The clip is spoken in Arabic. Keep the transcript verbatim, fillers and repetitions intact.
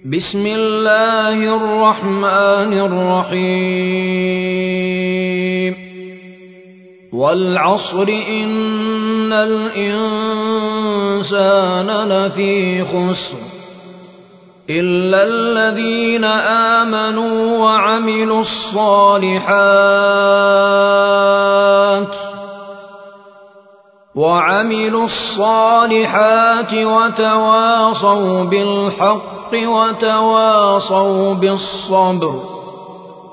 بسم الله الرحمن الرحيم والعصر إن الإنسان لفي خسر إلا الذين آمنوا وعملوا الصالحات وعملوا الصالحات وتواصوا بالحق وتواصوا بالصبر